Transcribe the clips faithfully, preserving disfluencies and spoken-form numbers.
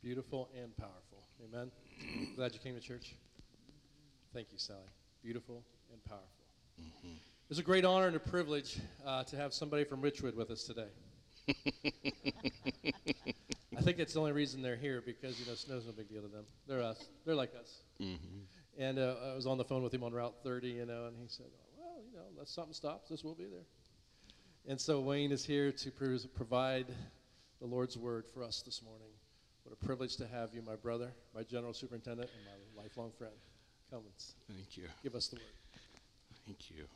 Beautiful and powerful. Amen. Glad you came to church. Thank you, Sally. Beautiful and powerful. Mm-hmm. It's a great honor and a privilege uh, to have somebody from Richwood with us today. I think it's the only reason they're here because, you know, snow's no big deal to them. They're us. They're like us. Mm-hmm. And uh, I was on the phone with him on Route thirty, you know, and he said, oh, well, you know, unless something stops, this will be there. And so Wayne is here to pro- provide the Lord's word for us this morning. What a privilege to have you, my brother, my general superintendent, and my lifelong friend. Come and Thank you. Give us the word. Thank you.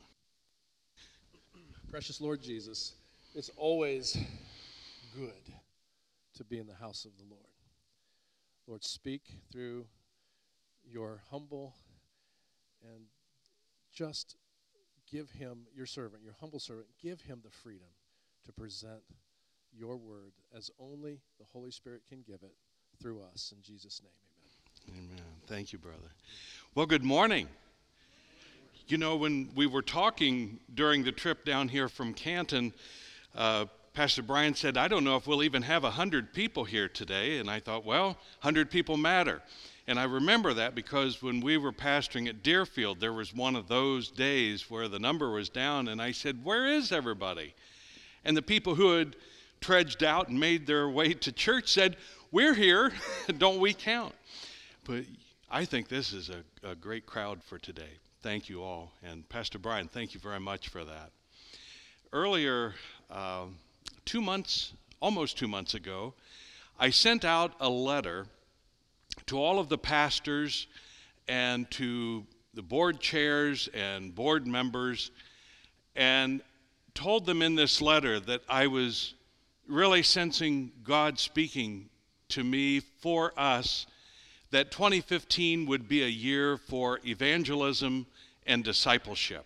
Precious Lord Jesus, it's always good to be in the house of the Lord. Lord, speak through your humble and just give him, your servant, your humble servant, give him the freedom to present your word as only the Holy Spirit can give it through us. In Jesus' name, amen. Amen. Thank you, brother. Well, good morning. You know, when we were talking during the trip down here from Canton, uh, Pastor Brian said, I don't know if we'll even have one hundred people here today. And I thought, well, one hundred people matter. And I remember that because when we were pastoring at Deerfield, there was one of those days where the number was down. And I said, where is everybody? And the people who had trudged out and made their way to church said, we're here, don't we count? But I think this is a, a great crowd for today. Thank you all. And Pastor Brian, thank you very much for that. Earlier, uh, two months, almost two months ago, I sent out a letter to all of the pastors and to the board chairs and board members and told them in this letter that I was really sensing God speaking to me for us, that twenty fifteen would be a year for evangelism and discipleship.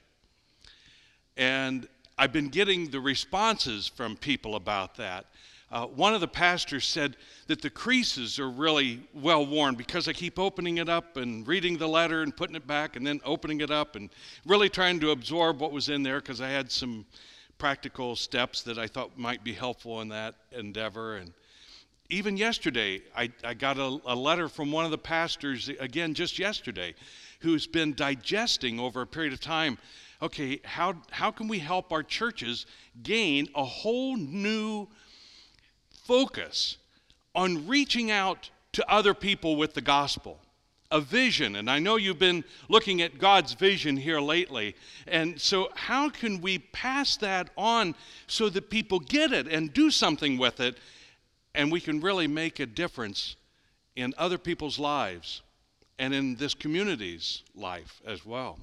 And I've been getting the responses from people about that. Uh, one of the pastors said that the creases are really well worn because I keep opening it up and reading the letter and putting it back and then opening it up and really trying to absorb what was in there because I had some practical steps that I thought might be helpful in that endeavor. And even yesterday, I, I got a, a letter from one of the pastors, again, just yesterday, who's been digesting over a period of time, okay, how, how can we help our churches gain a whole new focus on reaching out to other people with the gospel? A vision, and I know you've been looking at God's vision here lately, and so how can we pass that on so that people get it and do something with it, and we can really make a difference in other people's lives and in this community's life as well?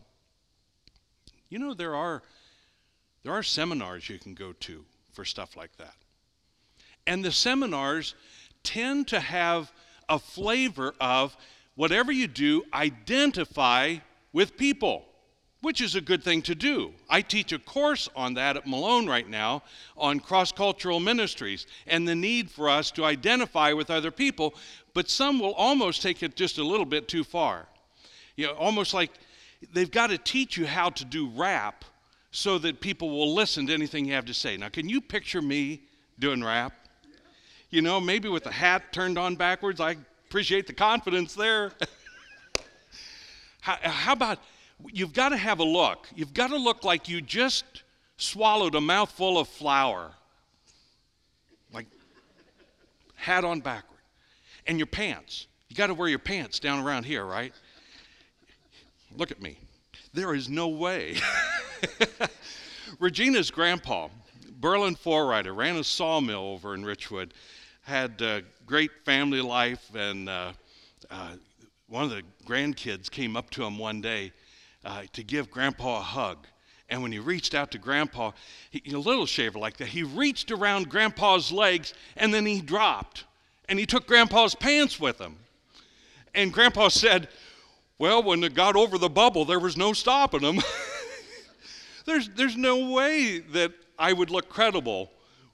You know, there are there are seminars you can go to for stuff like that. And the seminars tend to have a flavor of whatever you do, identify with people, which is a good thing to do. I teach a course on that at Malone right now on cross-cultural ministries and the need for us to identify with other people, but some will almost take it just a little bit too far. You know, almost like they've got to teach you how to do rap so that people will listen to anything you have to say. Now, can you picture me doing rap? You know, maybe with the hat turned on backwards. I appreciate the confidence there. how, how about, you've got to have a look. You've got to look like you just swallowed a mouthful of flour. Like, hat on backward. And your pants. You got to wear your pants down around here, right? Look at me. There is no way. Regina's grandpa, Berlin Forrider, ran a sawmill over in Richwood, had a great family life, and uh, uh, one of the grandkids came up to him one day uh, to give Grandpa a hug. And when he reached out to Grandpa, he, a little shaver like that, he reached around Grandpa's legs, and then he dropped. And he took Grandpa's pants with him. And Grandpa said, well, when it got over the bubble, there was no stopping him. there's, there's no way that I would look credible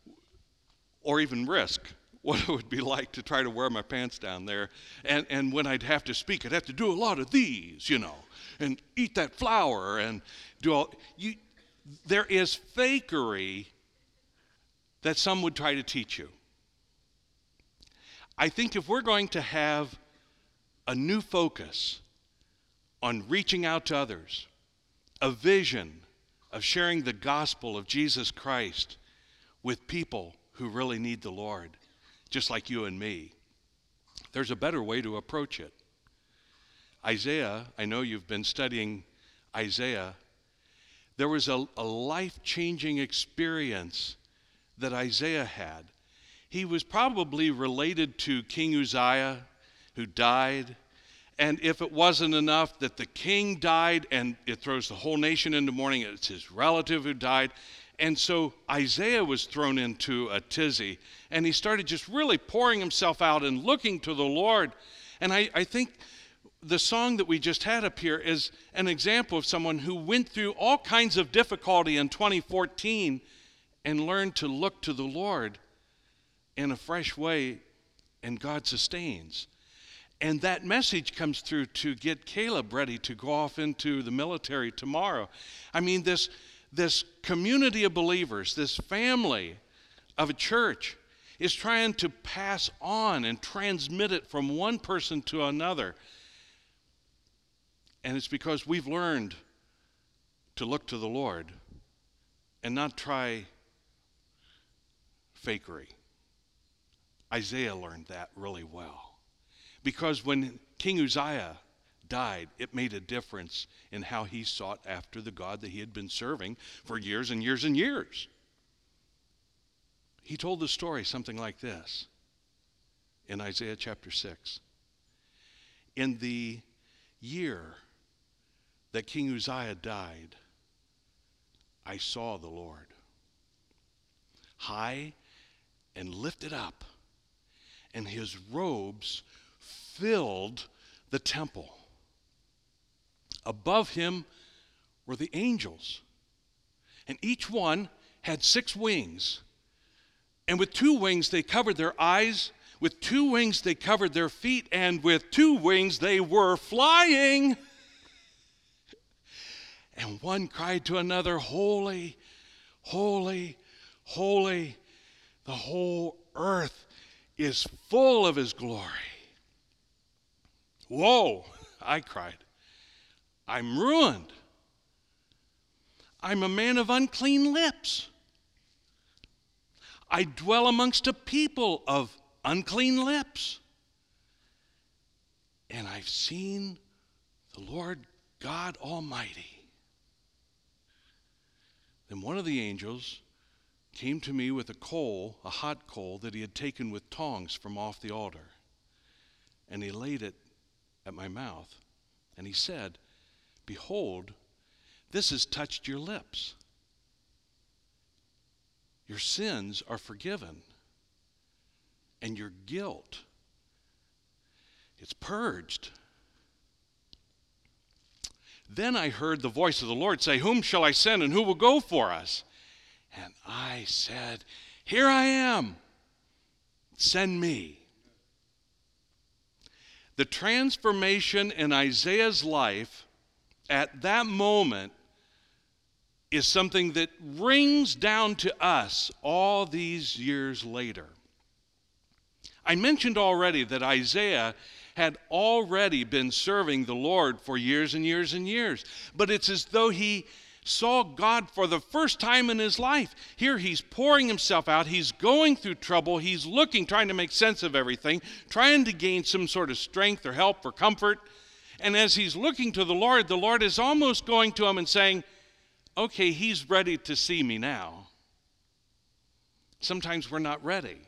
or even risk what it would be like to try to wear my pants down there. And, and when I'd have to speak, I'd have to do a lot of these, you know, and eat that flour and do all. You, there is fakery that some would try to teach you. I think if we're going to have a new focus on reaching out to others, a vision of sharing the gospel of Jesus Christ with people who really need the Lord, just like you and me, there's a better way to approach it. Isaiah, I know you've been studying Isaiah. There was a, a life-changing experience that Isaiah had. He was probably related to King Uzziah, who died. And if it wasn't enough that the king died and it throws the whole nation into mourning, it's his relative who died. And so Isaiah was thrown into a tizzy, and he started just really pouring himself out and looking to the Lord. And I, I think the song that we just had up here is an example of someone who went through all kinds of difficulty in twenty fourteen and learned to look to the Lord in a fresh way, and God sustains. And that message comes through to get Caleb ready to go off into the military tomorrow. I mean, this, this community of believers, this family of a church is trying to pass on and transmit it from one person to another. And it's because we've learned to look to the Lord and not try fakery. Isaiah learned that really well. Because when King Uzziah died, it made a difference in how he sought after the God that he had been serving for years and years and years. He told the story something like this in Isaiah chapter six. In the year that King Uzziah died, I saw the Lord high and lifted up, and his robes filled the temple. Above him were the angels, and each one had six wings. And with two wings they covered their eyes, with two wings they covered their feet, and with two wings they were flying. And one cried to another, "Holy, holy, holy, the whole earth is full of his glory." Whoa, I cried. I'm ruined. I'm a man of unclean lips. I dwell amongst a people of unclean lips. And I've seen the Lord God Almighty. Then one of the angels came to me with a coal, a hot coal that he had taken with tongs from off the altar. And he laid it at my mouth. And he said, "Behold, this has touched your lips. Your sins are forgiven, and your guilt, it's purged." Then I heard the voice of the Lord say, "Whom shall I send, and who will go for us?" And I said, "Here I am. Send me." The transformation in Isaiah's life at that moment is something that rings down to us all these years later. I mentioned already that Isaiah had already been serving the Lord for years and years and years, but it's as though he saw God for the first time in his life. Here he's pouring himself out, he's going through trouble, he's looking, trying to make sense of everything, trying to gain some sort of strength or help or comfort. And as he's looking to the Lord, the Lord is almost going to him and saying, "Okay, he's ready to see me now." Sometimes we're not ready.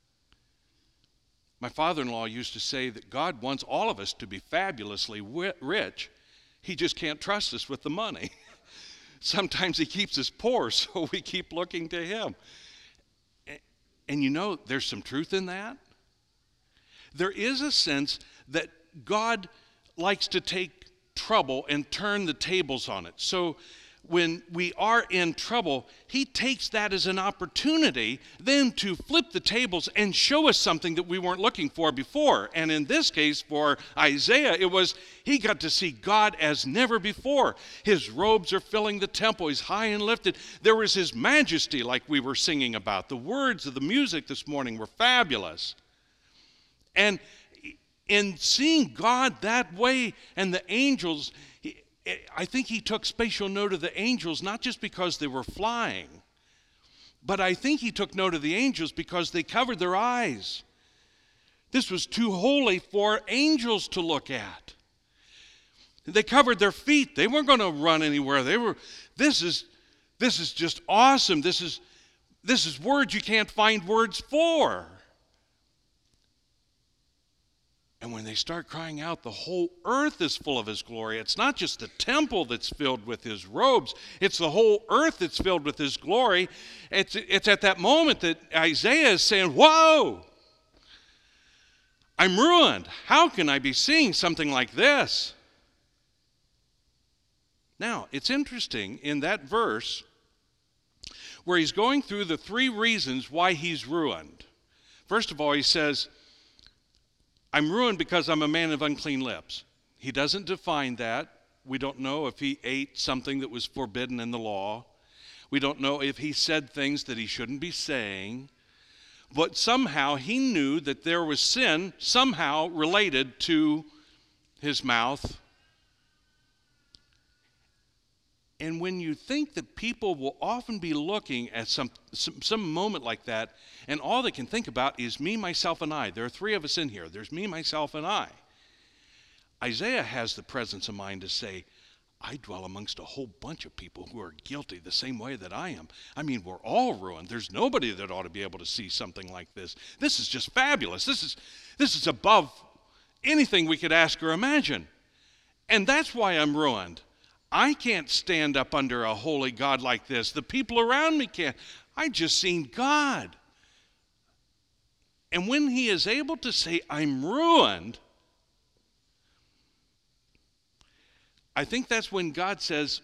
My father-in-law used to say that God wants all of us to be fabulously rich. He just can't trust us with the money. Sometimes he keeps us poor, so we keep looking to him. And you know, there's some truth in that. There is a sense that God likes to take trouble and turn the tables on it. So when we are in trouble, he takes that as an opportunity then to flip the tables and show us something that we weren't looking for before. And in this case, for Isaiah, it was he got to see God as never before. His robes are filling the temple. He's high and lifted. There was his majesty, like we were singing about. The words of the music this morning were fabulous. And in seeing God that way and the angels, I think he took spatial note of the angels, not just because they were flying, but I think he took note of the angels because they covered their eyes. This was too holy for angels to look at. They covered their feet. They weren't going to run anywhere. They were, this is, this is just awesome. This is, this is words you can't find words for. And when they start crying out, the whole earth is full of his glory. It's not just the temple that's filled with his robes. It's the whole earth that's filled with his glory. It's, it's at that moment that Isaiah is saying, whoa, I'm ruined. How can I be seeing something like this? Now, it's interesting in that verse where he's going through the three reasons why he's ruined. First of all, he says, I'm ruined because I'm a man of unclean lips. He doesn't define that. We don't know if he ate something that was forbidden in the law. We don't know if he said things that he shouldn't be saying. But somehow he knew that there was sin somehow related to his mouth. And when you think that people will often be looking at some, some some moment like that, and all they can think about is me, myself, and I. There are three of us in here. There's me, myself, and I. Isaiah has the presence of mind to say, I dwell amongst a whole bunch of people who are guilty the same way that I am. I mean, we're all ruined. There's nobody that ought to be able to see something like this. This is just fabulous. This is, this is above anything we could ask or imagine. And that's why I'm ruined. I can't stand up under a holy God like this. The people around me can't. I just seen God. And when he is able to say, I'm ruined, I think that's when God says,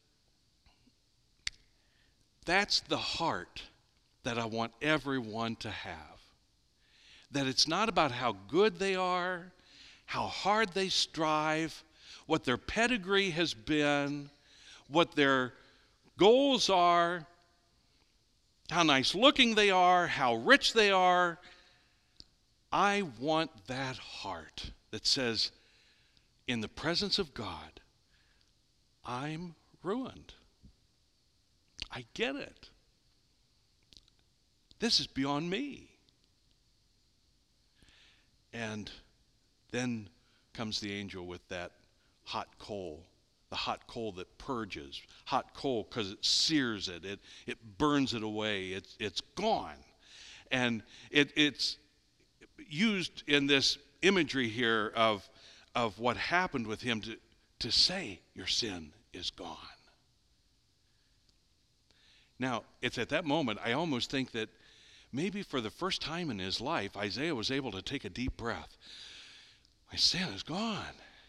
that's the heart that I want everyone to have. That it's not about how good they are, how hard they strive, what their pedigree has been, what their goals are, how nice looking they are, how rich they are. I want that heart that says, in the presence of God, I'm ruined. I get it. This is beyond me. And then comes the angel with that hot coal, the hot coal that purges, hot coal because it sears it, it it burns it away, it's it's gone. And it, it's used in this imagery here of, of what happened with him to, to say your sin is gone. Now, it's at that moment I almost think that maybe for the first time in his life, Isaiah was able to take a deep breath. My sin is gone.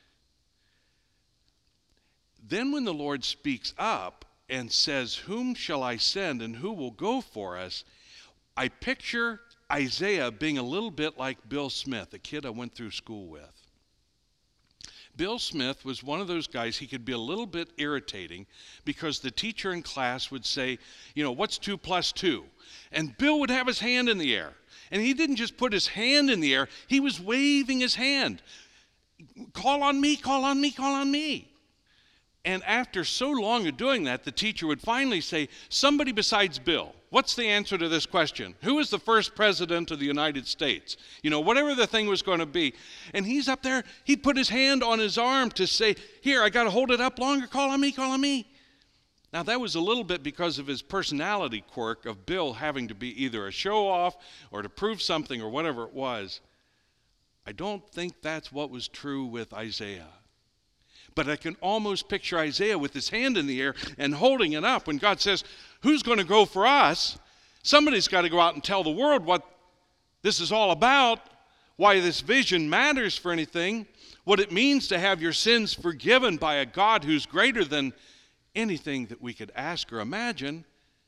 Then when the Lord speaks up and says, whom shall I send and who will go for us? I picture Isaiah being a little bit like Bill Smith, a kid I went through school with. Bill Smith was one of those guys, he could be a little bit irritating because the teacher in class would say, you know, what's two plus two? And Bill would have his hand in the air. And he didn't just put his hand in the air, he was waving his hand. Call on me, call on me, call on me. And after so long of doing that, the teacher would finally say, somebody besides Bill, what's the answer to this question? Who was the first president of the United States? You know, whatever the thing was going to be. And he's up there, he'd put his hand on his arm to say, here, I got to hold it up longer, call on me, call on me. Now, that was a little bit because of his personality quirk of Bill having to be either a show-off or to prove something or whatever it was. I don't think that's what was true with Isaiah. But I can almost picture Isaiah with his hand in the air and holding it up when God says, who's going to go for us? Somebody's got to go out and tell the world what this is all about, why this vision matters for anything, what it means to have your sins forgiven by a God who's greater than anything that we could ask or imagine.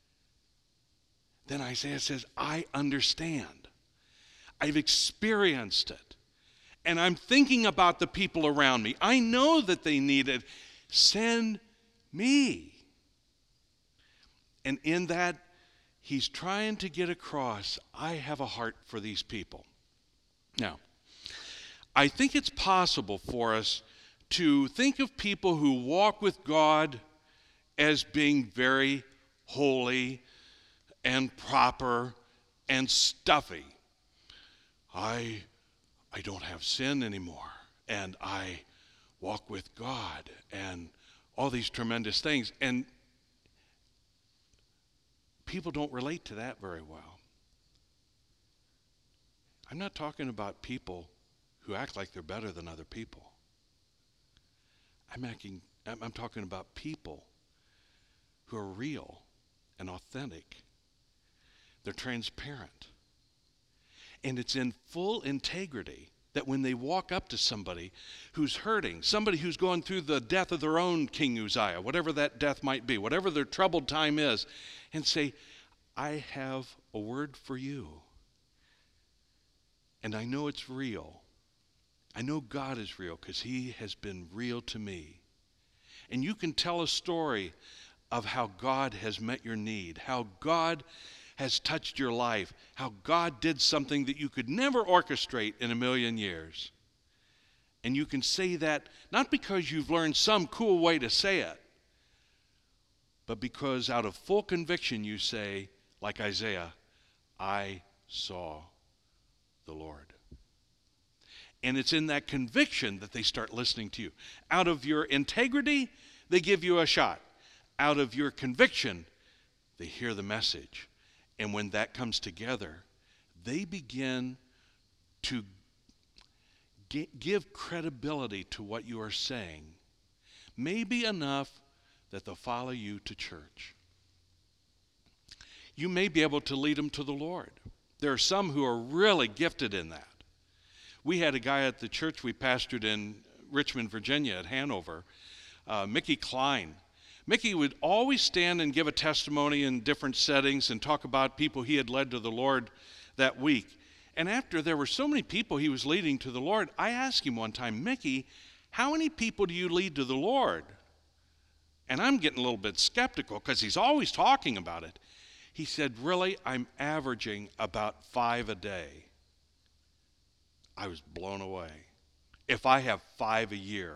Then Isaiah says, I understand. I've experienced it. And I'm thinking about the people around me. I know that they need it. Send me. And in that, he's trying to get across, I have a heart for these people. Now, I think it's possible for us to think of people who walk with God as being very holy and proper and stuffy. I, I don't have sin anymore, and I walk with God, and all these tremendous things. And people don't relate to that very well. I'm not talking about people who act like they're better than other people. I'm, acting, I'm talking about people who are real and authentic. They're transparent. And it's in full integrity that when they walk up to somebody who's hurting, somebody who's going through the death of their own King Uzziah, whatever that death might be, whatever their troubled time is, and say, I have a word for you. And I know it's real. I know God is real because he has been real to me. And you can tell a story of how God has met your need, how God has touched your life, how God did something that you could never orchestrate in a million years. And you can say that not because you've learned some cool way to say it, but because out of full conviction you say, like Isaiah, I saw the Lord. And it's in that conviction that they start listening to you. Out of your integrity, they give you a shot. Out of your conviction, they hear the message. And when that comes together, they begin to g- give credibility to what you are saying. Maybe enough that they'll follow you to church. You may be able to lead them to the Lord. There are some who are really gifted in that. We had a guy at the church we pastored in Richmond, Virginia at Hanover, uh, Mickey Klein. Mickey would always stand and give a testimony in different settings and talk about people he had led to the Lord that week. And after there were so many people he was leading to the Lord, I asked him one time, Mickey, how many people do you lead to the Lord? And I'm getting a little bit skeptical because he's always talking about it. He said, really, I'm averaging about five a day. I was blown away. If I have five a year,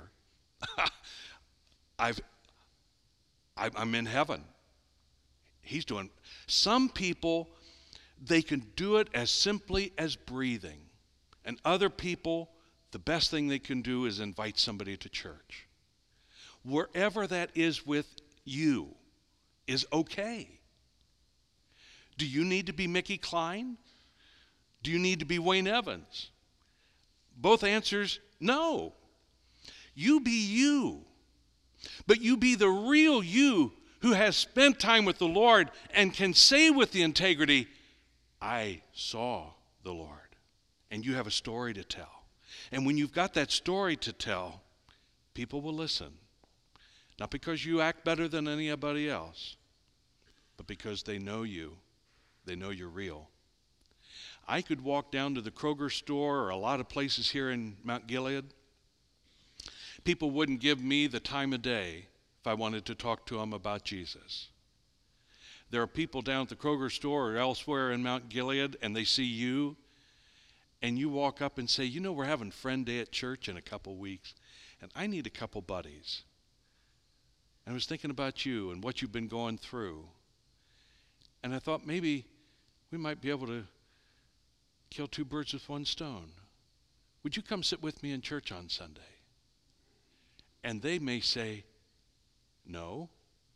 I've, I'm in heaven. He's doing, some people, they can do it as simply as breathing. And other people, the best thing they can do is invite somebody to church. Wherever that is with you is okay. Do you need to be Mickey Klein? Do you need to be Wayne Evans? Both answers, no. You be you. But you be the real you who has spent time with the Lord and can say with the integrity, I saw the Lord. And you have a story to tell. And when you've got that story to tell, people will listen. Not because you act better than anybody else, but because they know you. They know you're real. I could walk down to the Kroger store or a lot of places here in Mount Gilead. People wouldn't give me the time of day if I wanted to talk to them about Jesus. There are people down at the Kroger store or elsewhere in Mount Gilead, and they see you, and you walk up and say, you know, we're having friend day at church in a couple weeks, and I need a couple buddies. And I was thinking about you and what you've been going through. And I thought maybe we might be able to kill two birds with one stone. Would you come sit with me in church on Sunday? And they may say, no.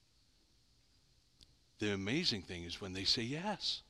The amazing thing is when they say yes.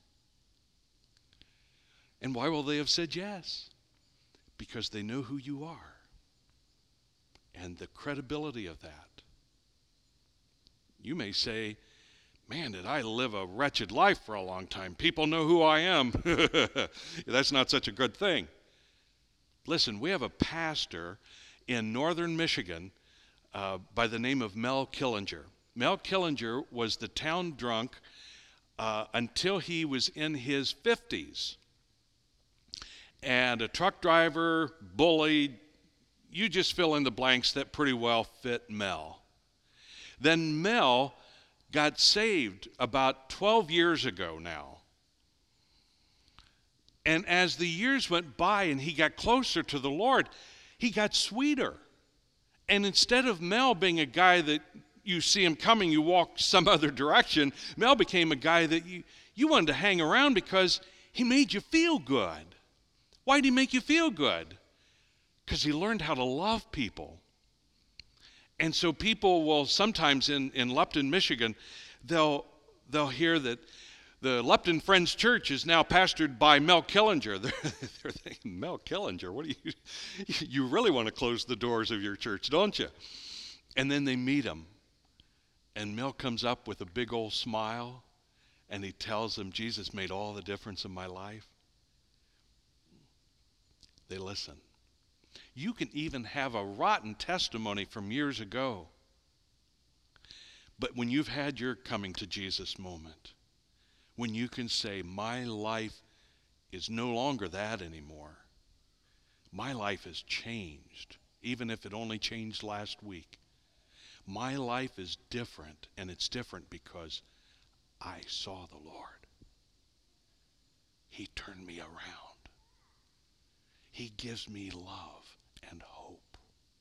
And why will they have said yes? Because they know who you are. And the credibility of that. You may say, man, did I live a wretched life for a long time. People know who I am. That's not such a good thing. Listen, we have a pastor in northern Michigan uh, by the name of Mel Killinger. Mel Killinger was the town drunk uh, until he was in his fifties. And a truck driver, bullied, you just fill in the blanks that pretty well fit Mel. Then Mel got saved about twelve years ago now. And as the years went by and he got closer to the Lord, he got sweeter. And instead of Mel being a guy that you see him coming, you walk some other direction, Mel became a guy that you, you wanted to hang around because he made you feel good. Why did he make you feel good? Because he learned how to love people. And so people will sometimes in, in Lupton, Michigan, they'll they'll hear that the Lupton Friends Church is now pastored by Mel Killinger. They're, they're thinking, Mel Killinger, what do you, you really want to close the doors of your church, don't you? And then they meet him. And Mel comes up with a big old smile, and he tells them, Jesus made all the difference in my life. They listen. You can even have a rotten testimony from years ago. But when you've had your coming to Jesus moment, when you can say, my life is no longer that anymore. My life has changed, even if it only changed last week. My life is different, and it's different because I saw the Lord. He turned me around. He gives me love and hope.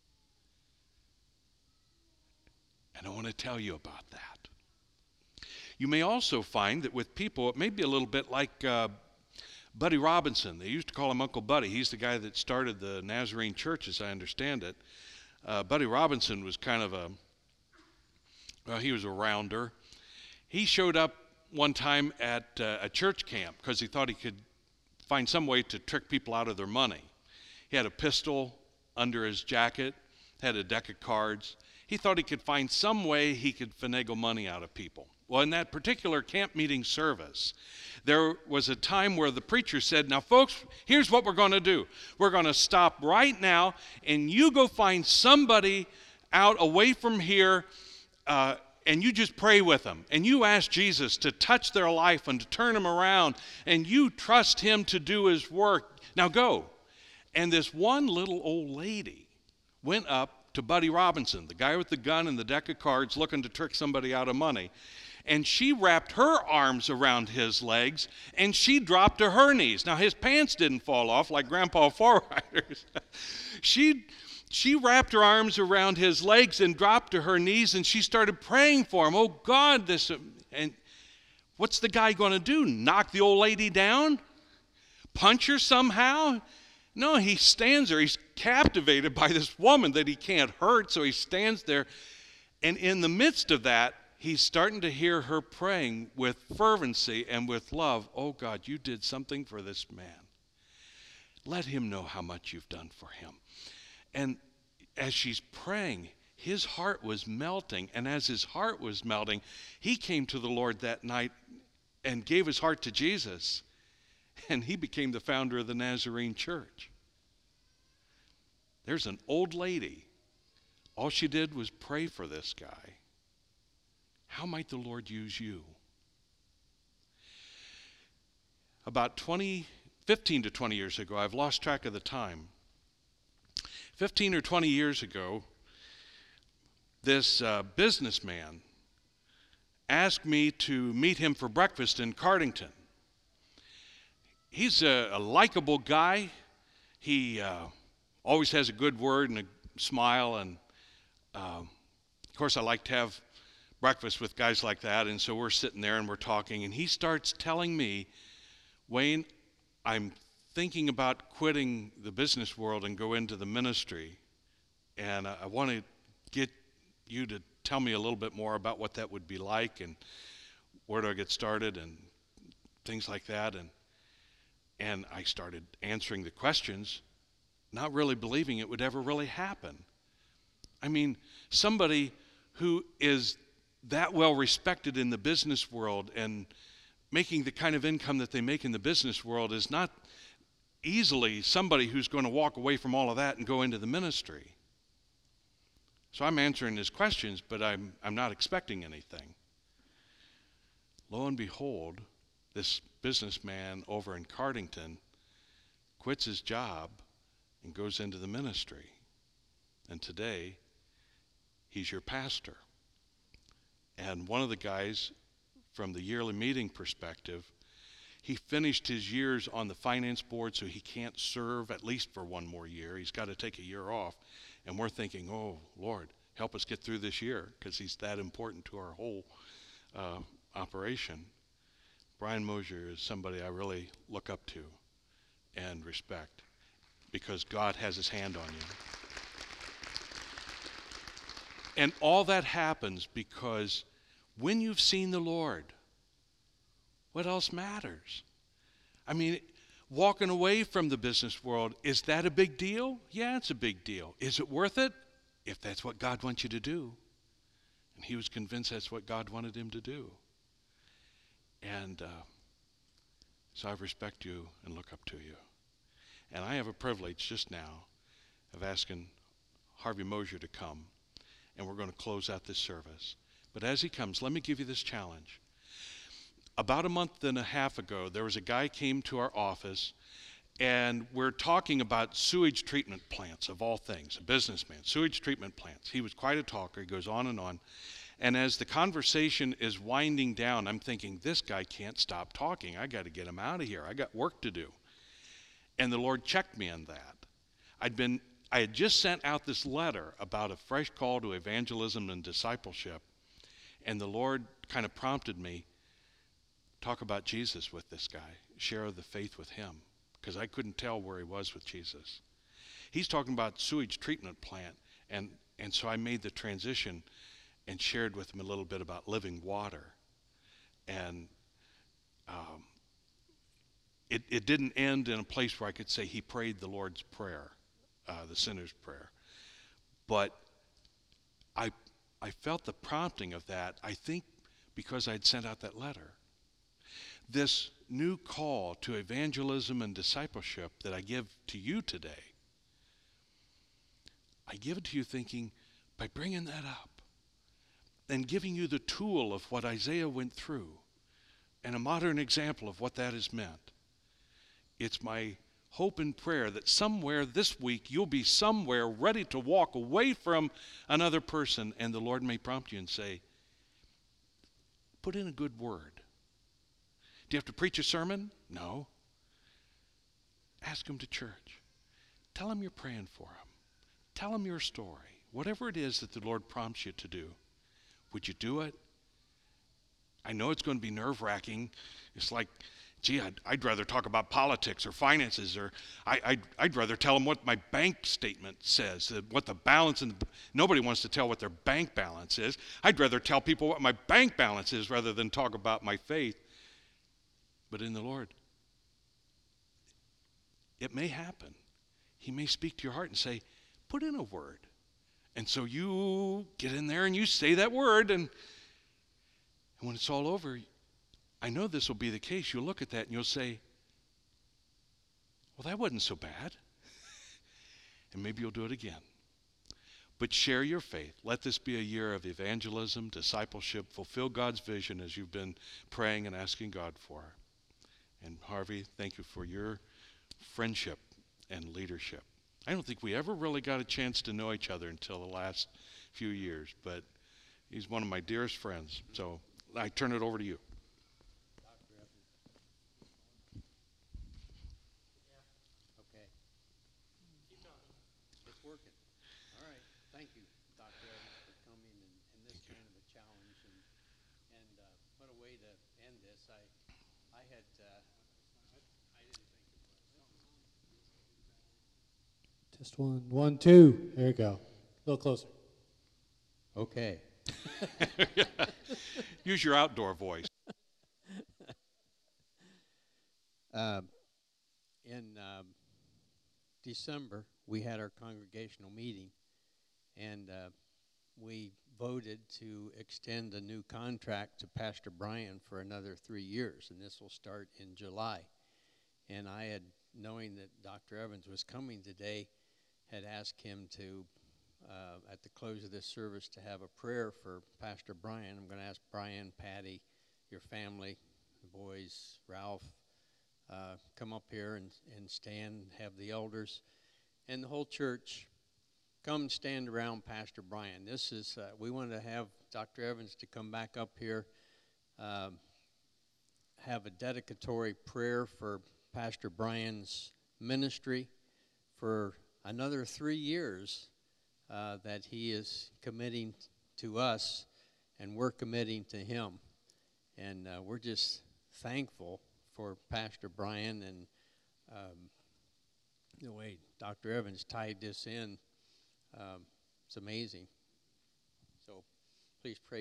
And I want to tell you about that. You may also find that with people, it may be a little bit like uh, Buddy Robinson. They used to call him Uncle Buddy. He's the guy that started the Nazarene Church, as I understand it. Uh, Buddy Robinson was kind of a, well, he was a rounder. He showed up one time at uh, a church camp because he thought he could find some way to trick people out of their money. He had a pistol under his jacket, had a deck of cards. He thought he could find some way he could finagle money out of people. Well, in that particular camp meeting service, there was a time where the preacher said, now folks, here's what we're going to do. We're going to stop right now, and you go find somebody out away from here, uh, and you just pray with them. And you ask Jesus to touch their life and to turn them around, and you trust him to do his work. Now go. And this one little old lady went up to Buddy Robinson, the guy with the gun and the deck of cards looking to trick somebody out of money. And she wrapped her arms around his legs, and she dropped to her knees. Now, his pants didn't fall off like Grandpa Forrider's. she, she wrapped her arms around his legs and dropped to her knees, and she started praying for him. Oh, God, this... And what's the guy going to do? Knock the old lady down? Punch her somehow? No, he stands there. He's captivated by this woman that he can't hurt, so he stands there. And in the midst of that, he's starting to hear her praying with fervency and with love. Oh, God, you did something for this man. Let him know how much you've done for him. And as she's praying, his heart was melting. And as his heart was melting, he came to the Lord that night and gave his heart to Jesus. And he became the founder of the Nazarene Church. There's an old lady. All she did was pray for this guy. How might the Lord use you? About twenty, fifteen to twenty years ago, I've lost track of the time. fifteen or twenty years ago, this uh, businessman asked me to meet him for breakfast in Cardington. He's a, a likable guy. He uh, always has a good word and a smile. And, uh, of course, I like to have breakfast with guys like that. And so we're sitting there and we're talking. And he starts telling me, Wayne, I'm thinking about quitting the business world and go into the ministry. And I, I want to get you to tell me a little bit more about what that would be like and where do I get started and things like that. And And I started answering the questions, not really believing it would ever really happen. I mean, somebody who is that well respected in the business world and making the kind of income that they make in the business world is not easily somebody who's going to walk away from all of that and go into the ministry. So I'm answering his questions, but I'm, I'm not expecting anything. Lo and behold, this businessman over in Cardington quits his job and goes into the ministry. And today, he's your pastor. And one of the guys, from the yearly meeting perspective, he finished his years on the finance board, so he can't serve at least for one more year. He's got to take a year off. And we're thinking, oh, Lord, help us get through this year, because he's that important to our whole uh, operation. Brian Mosier is somebody I really look up to and respect, because God has his hand on you. And all that happens because when you've seen the Lord, what else matters? I mean, walking away from the business world, is that a big deal? Yeah, it's a big deal. Is it worth it? If that's what God wants you to do. And he was convinced that's what God wanted him to do. And uh, so I respect you and look up to you. And I have a privilege just now of asking Harvey Mosier to come, and we're going to close out this service. But as he comes, let me give you this challenge. About a month and a half ago, there was a guy came to our office, and we're talking about sewage treatment plants, of all things, a businessman, sewage treatment plants. He was quite a talker. He goes on and on. And as the conversation is winding down, I'm thinking, this guy can't stop talking. I got to get him out of here. I got work to do. And the Lord checked me on that. I'd been, I had just sent out this letter about a fresh call to evangelism and discipleship. And the Lord kind of prompted me, talk about Jesus with this guy, share the faith with him, because I couldn't tell where he was with Jesus. He's talking about sewage treatment plant, and, and so I made the transition and shared with him a little bit about living water. And um, it, it didn't end in a place where I could say he prayed the Lord's Prayer, uh, the sinner's prayer. But I I felt the prompting of that, I think, because I'd sent out that letter. This new call to evangelism and discipleship that I give to you today, I give it to you thinking, by bringing that up and giving you the tool of what Isaiah went through and a modern example of what that has meant, it's my hope and prayer that somewhere this week you'll be somewhere ready to walk away from another person, and the Lord may prompt you and say, put in a good word. Do you have to preach a sermon? No. Ask them to church. Tell them you're praying for them. Tell them your story. Whatever it is that the Lord prompts you to do, would you do it? I know it's going to be nerve-wracking. It's like, gee, I'd, I'd rather talk about politics or finances, or I, I'd, I'd rather tell them what my bank statement says, uh, what the balance, and nobody wants to tell what their bank balance is. I'd rather tell people what my bank balance is rather than talk about my faith. But in the Lord, it may happen. He may speak to your heart and say, put in a word. And so you get in there and you say that word, and, and when it's all over, I know this will be the case. You'll look at that and you'll say, well, that wasn't so bad. And maybe you'll do it again. But share your faith. Let this be a year of evangelism, discipleship. Fulfill God's vision as you've been praying and asking God for. And Harvey, thank you for your friendship and leadership. I don't think we ever really got a chance to know each other until the last few years, but he's one of my dearest friends. So I turn it over to you. Okay. Keep going. It's working. All right. Thank you, Doctor Evans, for coming and, and this kind of a challenge. And, and uh, what a way to end this. I I had, uh, I, I didn't think it was. Just one, one, two. There you go. A little closer. Okay. Use your outdoor voice. Uh, in um, December, we had our congregational meeting, and uh, we voted to extend the new contract to Pastor Brian for another three years, and this will start in July. And I had, knowing that Doctor Evans was coming today, had asked him to, uh, at the close of this service, to have a prayer for Pastor Brian. I'm going to ask Brian, Patty, your family, the boys, Ralph, uh, come up here and, and stand, have the elders and the whole church come and stand around Pastor Brian. This is, uh, we wanted to have Doctor Evans to come back up here. Um, have a dedicatory prayer for Pastor Brian's ministry for another three years uh, that he is committing to us, and we're committing to him. And uh, we're just thankful for Pastor Brian and um, the way Doctor Evans tied this in. Um, it's amazing. So please pray.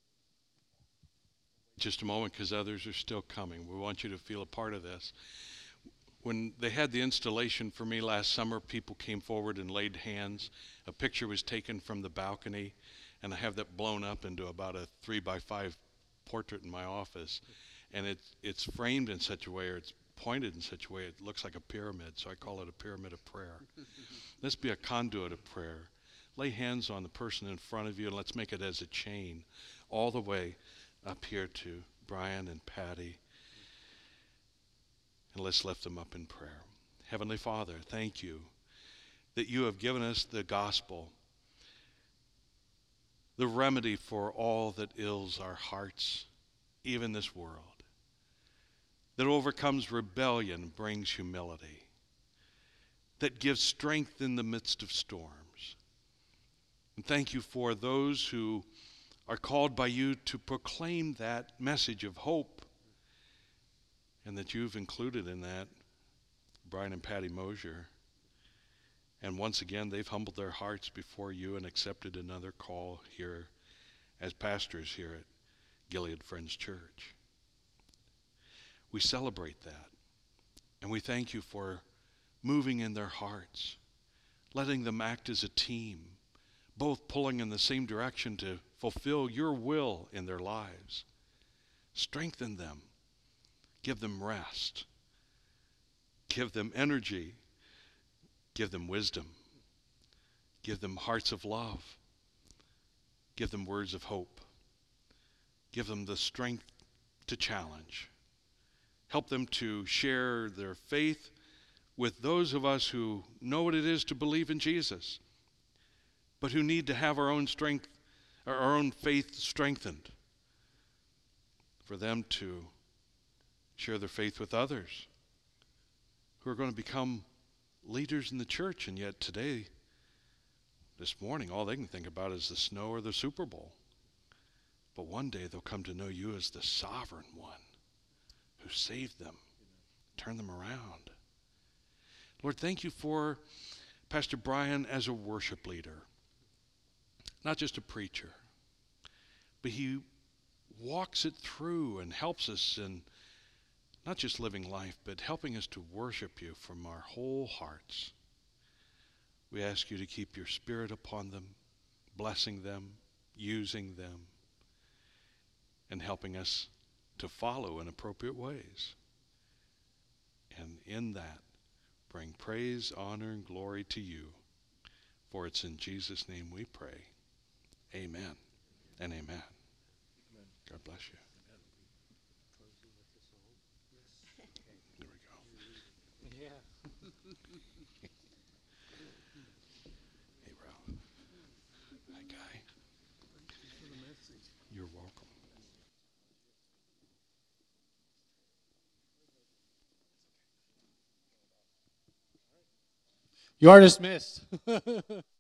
Just a moment, because others are still coming. We want you to feel a part of this. When they had the installation for me last summer, people came forward and laid hands. A picture was taken from the balcony, and I have that blown up into about a three by five portrait in my office. And it's it's framed in such a way, or it's pointed in such a way, it looks like a pyramid, so I call it a pyramid of prayer. Let's be a conduit of prayer. Lay hands on the person in front of you, and let's make it as a chain all the way up here to Brian and Patty. And let's lift them up in prayer. Heavenly Father, thank you that you have given us the gospel, the remedy for all that ills our hearts, even this world, that overcomes rebellion, brings humility, that gives strength in the midst of storms. And thank you for those who are called by you to proclaim that message of hope, and that you've included in that Brian and Patty Mosier. And once again, they've humbled their hearts before you and accepted another call here as pastors here at Gilead Friends Church. We celebrate that, and we thank you for moving in their hearts, letting them act as a team, both pulling in the same direction to fulfill your will in their lives. Strengthen them. Give them rest. Give them energy. Give them wisdom. Give them hearts of love. Give them words of hope. Give them the strength to challenge. Help them to share their faith with those of us who know what it is to believe in Jesus, but who need to have our own strength, our own faith strengthened, for them to share their faith with others who are going to become leaders in the church. And yet today, this morning, all they can think about is the snow or the Super Bowl. But one day they'll come to know you as the sovereign one who saved them, turned them around. Lord, thank you for Pastor Brian as a worship leader. Not just a preacher, but he walks it through and helps us in not just living life, but helping us to worship you from our whole hearts. We ask you to keep your Spirit upon them, blessing them, using them, and helping us to follow in appropriate ways. And in that, bring praise, honor, and glory to you. For it's in Jesus' name we pray. Amen and amen. Amen. God bless you. There we go. Yeah. Hey, Ralph. Hi, Guy. You're welcome. You are dismissed.